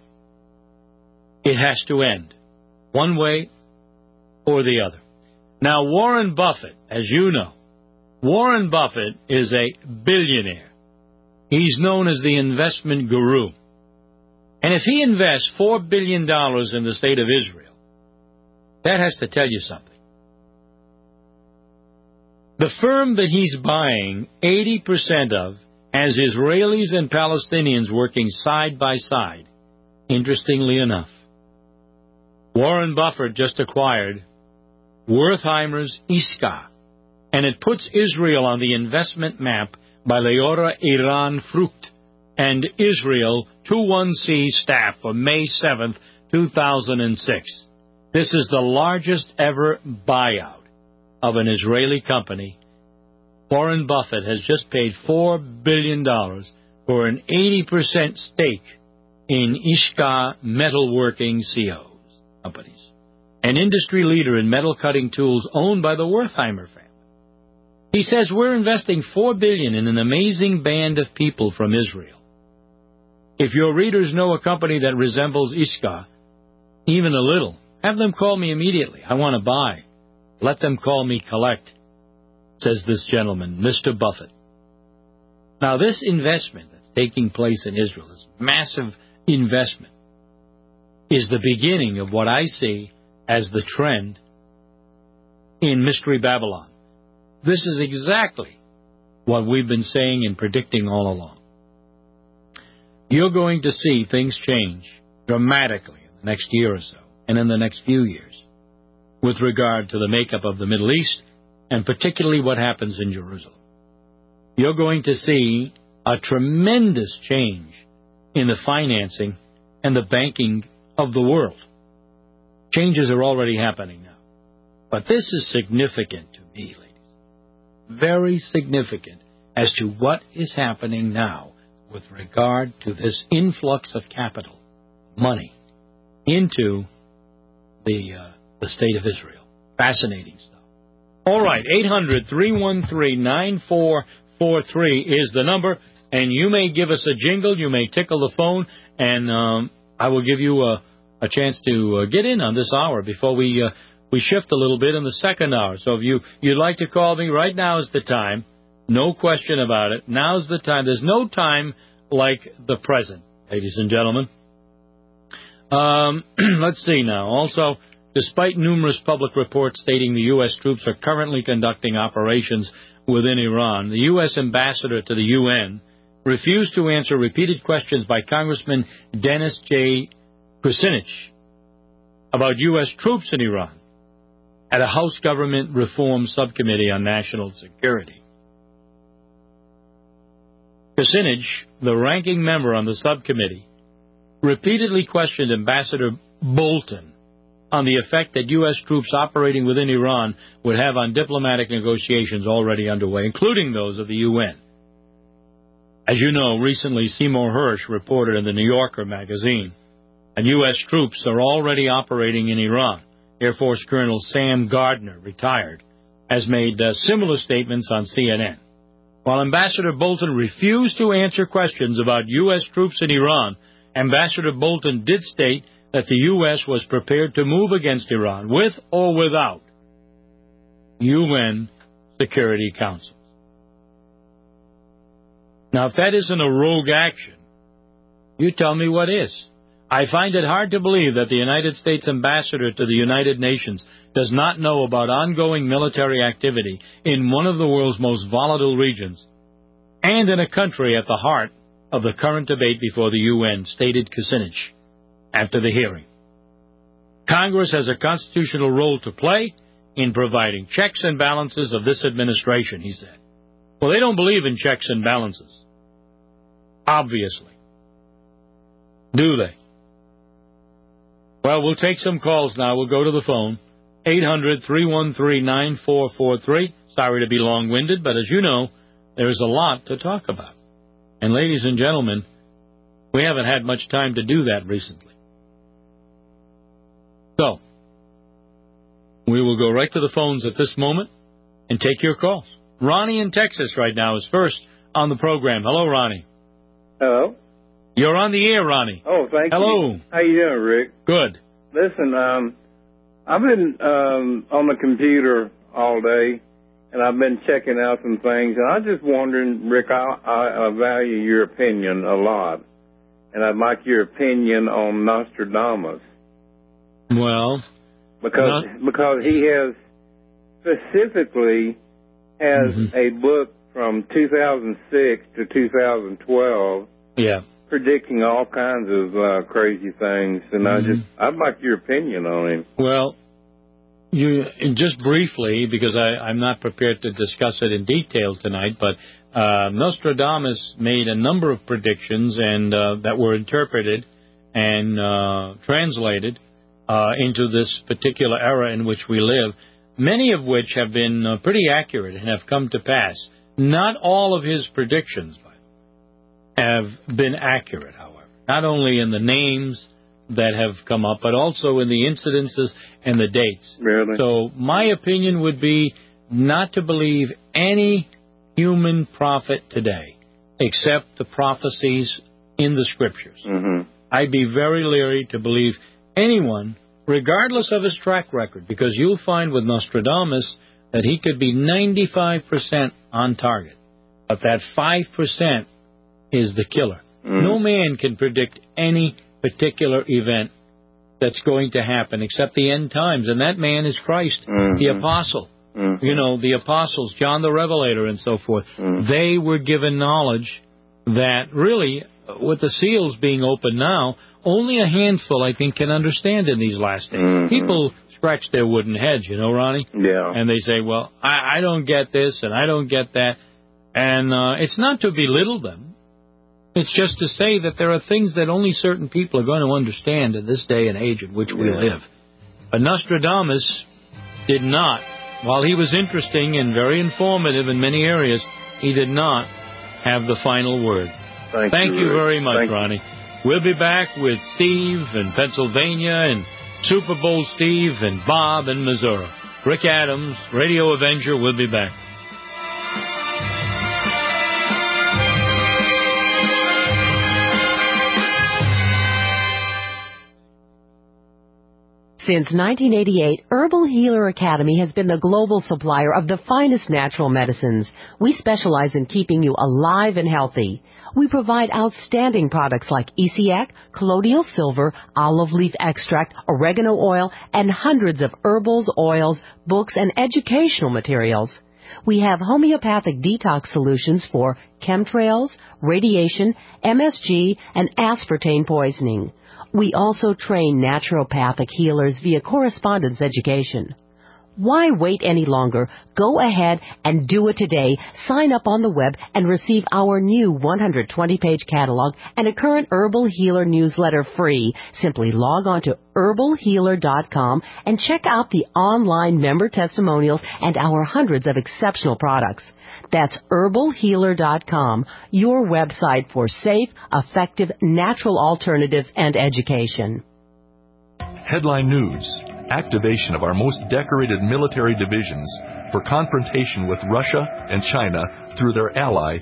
it has to end, one way or the other. Now, Warren Buffett, as you know, Warren Buffett is a billionaire. He's known as the investment guru. And if he invests four billion dollars in the state of Israel, that has to tell you something. The firm that he's buying eighty percent of has Israelis and Palestinians working side by side, interestingly enough. Warren Buffett just acquired Wertheimer's Iska, and it puts Israel on the investment map by Leora Iran Frucht and Israel two one C staff for May seventh, two thousand six. This is the largest ever buyout of an Israeli company. Warren Buffett has just paid four billion dollars for an eighty percent stake in Ishka Metalworking C Os companies, an industry leader in metal cutting tools owned by the Wertheimer family. He says, we're investing four billion dollars in an amazing band of people from Israel. If your readers know a company that resembles Ishka even a little, have them call me immediately. I want to buy. Let them call me collect. says this gentleman, Mister Buffett. Now, this investment that's taking place in Israel, this massive investment, is the beginning of what I see as the trend in Mystery Babylon. This is exactly what we've been saying and predicting all along. You're going to see things change dramatically in the next year or so, and in the next few years, with regard to the makeup of the Middle East, and particularly what happens in Jerusalem. You're going to see a tremendous change in the financing and the banking of the world. Changes are already happening now. But this is significant to me, ladies. Very significant as to what is happening now with regard to this influx of capital, money, into the, uh, the state of Israel. Fascinating stuff. All right, eight hundred, three one three, nine four four three is the number, and you may give us a jingle, you may tickle the phone, and um, I will give you a, a chance to uh, get in on this hour before we uh, we shift a little bit in the second hour. So if you, you'd like to call me, right now is the time. No question about it. Now's the time. There's no time like the present, ladies and gentlemen. Um, let's see now. Also, despite numerous public reports stating the U S troops are currently conducting operations within Iran, the U S ambassador to the U N refused to answer repeated questions by Congressman Dennis J. Kucinich about U S troops in Iran at a House Government Reform Subcommittee on National Security. Kucinich, the ranking member on the subcommittee, repeatedly questioned Ambassador Bolton on the effect that U S troops operating within Iran would have on diplomatic negotiations already underway, including those of the U N. As you know, recently Seymour Hersh reported in the New Yorker magazine that U S troops are already operating in Iran. Air Force Colonel Sam Gardner, retired, has made uh, similar statements on C N N. While Ambassador Bolton refused to answer questions about U S troops in Iran, Ambassador Bolton did state that the U S was prepared to move against Iran with or without U N Security Council. Now, if that isn't a rogue action, you tell me what is. I find it hard to believe that the United States ambassador to the United Nations does not know about ongoing military activity in one of the world's most volatile regions and in a country at the heart of the current debate before the U N, stated Kucinich after the hearing. Congress has a constitutional role to play in providing checks and balances of this administration, he said. Well, they don't believe in checks and balances. Obviously. Do they? Well, we'll take some calls now. We'll go to the phone. eight hundred, three one three, nine four four three. Sorry to be long-winded, but as you know, there's a lot to talk about. And ladies and gentlemen, we haven't had much time to do that recently. So, we will go right to the phones at this moment and take your calls. Ronnie in Texas right now is first on the program. Hello, Ronnie. Hello. You're on the air, Ronnie. Oh, thank Hello. you. Hello. How you doing, Rick? Good. Listen, um, I've been um, on the computer all day, and I've been checking out some things, and I'm just wondering, Rick, I, I, I value your opinion a lot, and I'd like your opinion on Nostradamus. Well, because not- because he has specifically has mm-hmm. a book from two thousand six to two thousand twelve. Yeah. Predicting all kinds of uh, crazy things, and mm-hmm. I just I'd like your opinion on him. Well, you just briefly, because I, I'm not prepared to discuss it in detail tonight, but uh, Nostradamus made a number of predictions and uh, that were interpreted and uh, translated uh, into this particular era in which we live, many of which have been uh, pretty accurate and have come to pass. Not all of his predictions have been accurate, however, not only in the names that have come up, but also in the incidences and the dates. Really? So my opinion would be not to believe any human prophet today, except the prophecies in the Scriptures. Mm-hmm. I'd be very leery to believe anyone, regardless of his track record, because you'll find with Nostradamus that he could be ninety-five percent on target, but that five percent is the killer. Mm. No man can predict any particular event that's going to happen except the end times, and that man is Christ, mm-hmm. the apostle. Mm-hmm. You know, the apostles, John the Revelator and so forth. Mm-hmm. They were given knowledge that really, with the seals being open now, only a handful, I think, can understand in these last days. Mm-hmm. People scratch their wooden heads, you know, Ronnie? Yeah. And they say, well, I, I don't get this and I don't get that. And uh, it's not to belittle them. It's just to say that there are things that only certain people are going to understand in this day and age in which we yeah. live. But Nostradamus did not. While he was interesting and very informative in many areas, he did not have the final word. Thank, Thank you, you very much, Thank Ronnie. We'll be back with Steve in Pennsylvania and Super Bowl Steve and Bob in Missouri. Rick Adams, Radio Avenger, will be back. Since nineteen eighty-eight, Herbal Healer Academy has been the global supplier of the finest natural medicines. We specialize in keeping you alive and healthy. We provide outstanding products like E C A C, colloidal silver, olive leaf extract, oregano oil, and hundreds of herbals, oils, books, and educational materials. We have homeopathic detox solutions for chemtrails, radiation, M S G, and aspartame poisoning. We also train naturopathic healers via correspondence education. Why wait any longer? Go ahead and do it today. Sign up on the web and receive our new one hundred twenty page catalog and a current Herbal Healer newsletter free. Simply log on to herbal healer dot com and check out the online member testimonials and our hundreds of exceptional products. That's herbal healer dot com, your website for safe, effective, natural alternatives and education. Headline News. Activation of our most decorated military divisions for confrontation with Russia and China through their ally,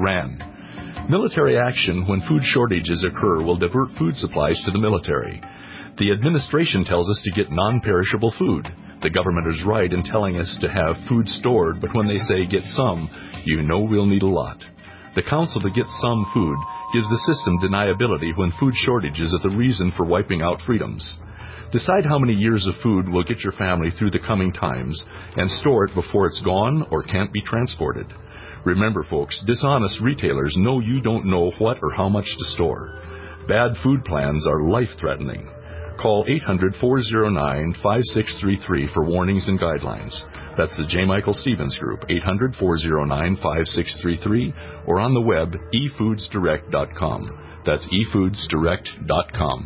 Iran. Military action when food shortages occur will divert food supplies to the military. The administration tells us to get non-perishable food. The government is right in telling us to have food stored, but when they say get some, you know we'll need a lot. The counsel to get some food gives the system deniability when food shortages are the reason for wiping out freedoms. Decide how many years of food will get your family through the coming times and store it before it's gone or can't be transported. Remember, folks, dishonest retailers know you don't know what or how much to store. Bad food plans are life-threatening. Call eight hundred, four oh nine, five six three three for warnings and guidelines. That's the J. Michael Stevens Group, eight hundred, four oh nine, five six three three, or on the web, e foods direct dot com. That's e foods direct dot com.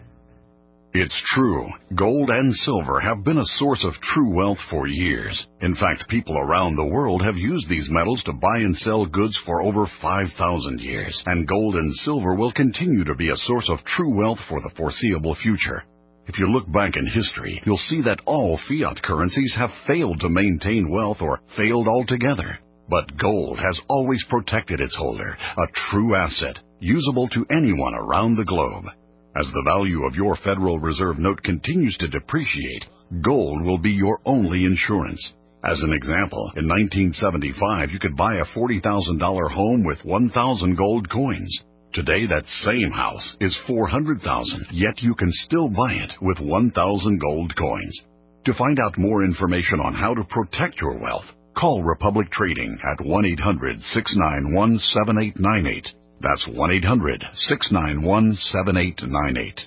It's true. Gold and silver have been a source of true wealth for years. In fact, people around the world have used these metals to buy and sell goods for over five thousand years. And gold and silver will continue to be a source of true wealth for the foreseeable future. If you look back in history, you'll see that all fiat currencies have failed to maintain wealth or failed altogether. But gold has always protected its holder, a true asset, usable to anyone around the globe. As the value of your Federal Reserve note continues to depreciate, gold will be your only insurance. As an example, in nineteen seventy-five, you could buy a forty thousand dollars home with one thousand gold coins. Today, that same house is four hundred thousand dollars, yet you can still buy it with one thousand gold coins. To find out more information on how to protect your wealth, call Republic Trading at one eight hundred, six nine one, seven eight nine eight. That's one eight hundred, six nine one, seven eight nine eight.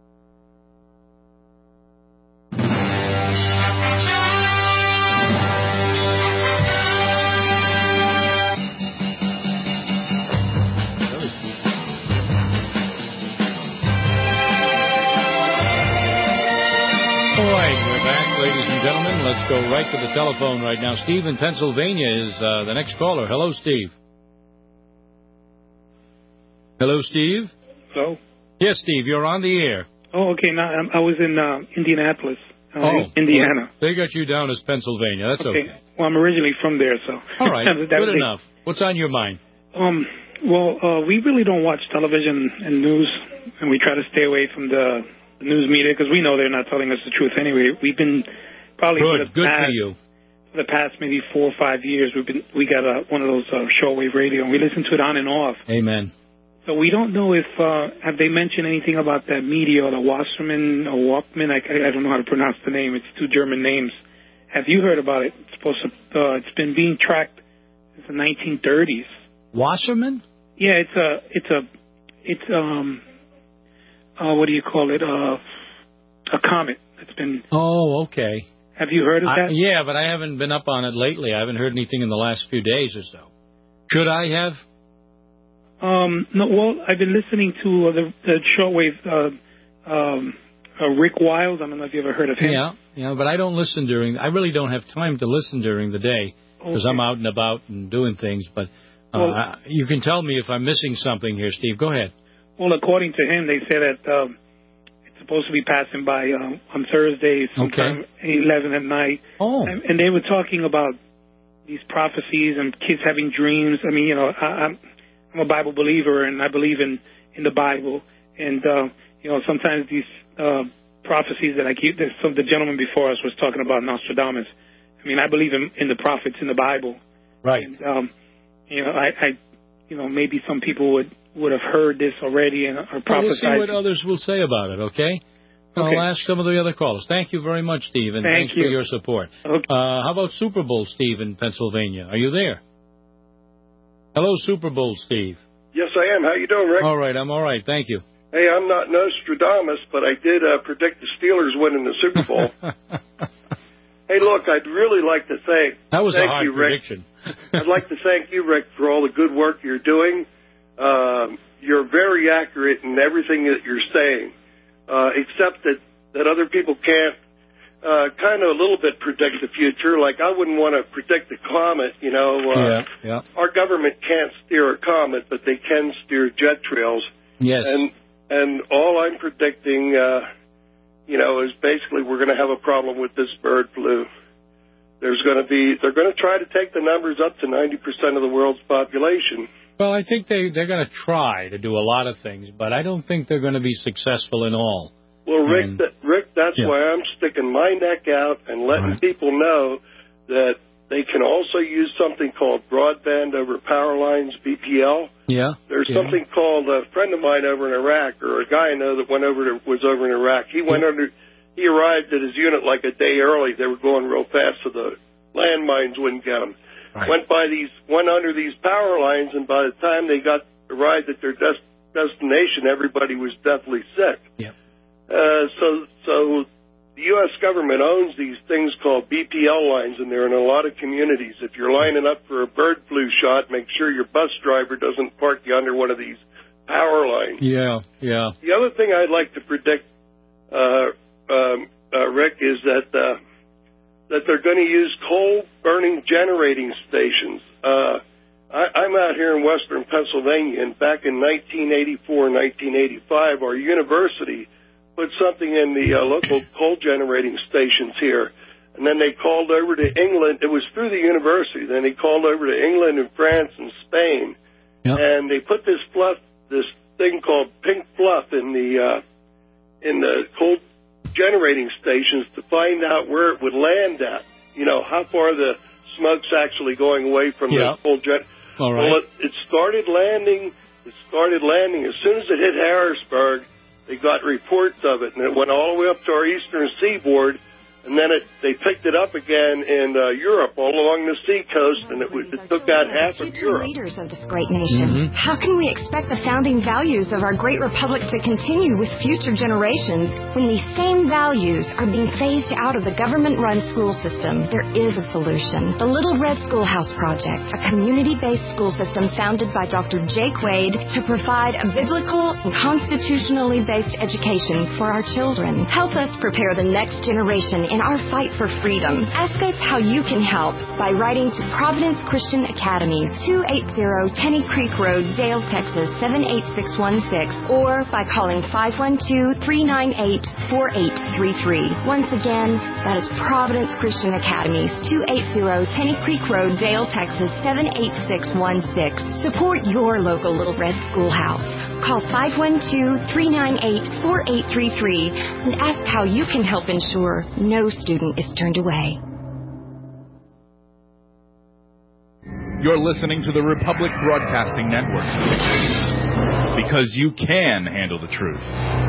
All right, we're back, ladies and gentlemen. Let's go right to the telephone right now. Steve in Pennsylvania is uh, the next caller. Hello, Steve. Hello, Steve? Hello? Yes, Steve, you're on the air. Oh, okay. Now, I was in uh, Indianapolis, uh, oh, Indiana. Well, they got you down as Pennsylvania. That's okay. okay. Well, I'm originally from there, so. All right, that good enough. What's on your mind? Um, well, uh, we really don't watch television and news, and we try to stay away from the, the news media because we know they're not telling us the truth anyway. We've been probably good, for the good past, for you. for the past maybe four or five years, we've been we got a, one of those uh, shortwave radio, and we listen to it on and off. Amen. So we don't know if uh, have they mentioned anything about that media or the Wasserman or Walkman. I, I don't know how to pronounce the name. It's two German names. Have you heard about it? It's supposed to. Uh, it's been being tracked since the nineteen thirties. Wasserman? Yeah, it's a it's a it's um uh, what do you call it? Uh, a comet that's been. Oh, okay. Have you heard of I, that? yeah, but I haven't been up on it lately. I haven't heard anything in the last few days or so. Should I have? Um, no, well, I've been listening to uh, the, the shortwave, uh, um, uh, Rick Wiles. I don't know if you ever heard of him. Yeah, yeah, but I don't listen during, I really don't have time to listen during the day because Okay. I'm out and about and doing things, but uh, Well- I, you can tell me if I'm missing something here, Steve. Go ahead. Well, according to him, they say that um, it's supposed to be passing by um, on Thursday, sometime eleven at night. Oh. And, and they were talking about these prophecies and kids having dreams. I mean, you know, I, I'm I'm a Bible believer, and I believe in, in the Bible. And, uh, you know, sometimes these uh, prophecies that I keep, that some of the gentleman before us was talking about Nostradamus. I mean, I believe in, in the prophets in the Bible. Right. And, um, you know, I, I, you know, maybe some people would, would have heard this already and or Well, we'll prophesied. see what others will say about it, okay? Okay. I'll ask some of the other callers. Thank you very much, Steve, and Thank thanks you. for your support. Okay. Uh, how about Super Bowl, Steve, in Pennsylvania? Are you there? Hello, Super Bowl, Steve. Yes, I am. How you doing, Rick? All right, I'm all right. Thank you. Hey, I'm not Nostradamus, but I did uh, predict the Steelers winning the Super Bowl. Hey, look, I'd really like to thank That was thank a hard you, Rick. prediction. I'd like to thank you, Rick, for all the good work you're doing. Um, you're very accurate in everything that you're saying, uh, except that, that other people can't uh, kind of a little bit predict the future. Like, I wouldn't want to predict the comet, you know. Uh, yeah, yeah. Our government can't steer a comet, but they can steer jet trails. Yes. And and all I'm predicting, uh, you know, is basically we're going to have a problem with this bird flu. There's going to be, they're going to try to take the numbers up to ninety percent of the world's population. Well, I think they, they're going to try to do a lot of things, but I don't think they're going to be successful in all. Well, Rick, And- that, Rick, that's Yeah. why I'm sticking my neck out and letting Right. people know that they can also use something called broadband over power lines, B P L. Yeah. There's yeah. something called a friend of mine over in Iraq, or a guy I know that went over to, was over in Iraq. He went under, he arrived at his unit like a day early. They were going real fast, so the landmines wouldn't get them. Right. Went by these, went under these power lines, and by the time they got arrived at their des- destination, everybody was deathly sick. Yep. Uh, so, so the U S government owns these things called B P L lines, and they're in a lot of communities. If you're lining up for a bird flu shot, make sure your bus driver doesn't park you under one of these power lines. Yeah, yeah. The other thing I'd like to predict, uh, um, uh, Rick, is that uh, that they're going to use coal-burning generating stations. Uh, I, I'm out here in western Pennsylvania, and back in nineteen eighty-four, nineteen eighty-five, our university put something in the uh, local coal generating stations here. And then they called over to England. It was through the university. Then they called over to England and France and Spain. Yep. And they put this fluff, this thing called pink fluff in the uh, in the coal generating stations to find out where it would land at. You know, how far the smoke's actually going away from Yep. the coal gen. All right. Well, it, it started landing. It started landing as soon as it hit Harrisburg. They got reports of it, and it went all the way up to our eastern seaboard, and then it they picked it up again in uh, Europe, all along the sea coast, and it, was, it took out half of Future Europe. leaders of this great nation. Mhm. How can we expect the founding values of our great republic to continue with future generations when these same values are being phased out of the government-run school system? There is a solution. The Little Red Schoolhouse Project, a community-based school system founded by Doctor Jake Wade to provide a biblical and constitutionally based education for our children. Help us prepare the next generation in our fight for freedom. Ask us how you can help by writing to Providence Christian Academy, two eighty Tenny Creek Road, Dale, Texas, seven eight six one six, or by calling five one two, three nine eight, four eight three three. Once again, that is Providence Christian Academy, two eighty Tenny Creek Road, Dale, Texas, seven eight six one six. Support your local Little Red Schoolhouse. Call five one two, three nine eight, four eight three three and ask how you can help ensure no student is turned away. You're listening to the Republic Broadcasting Network. Because you can handle the truth.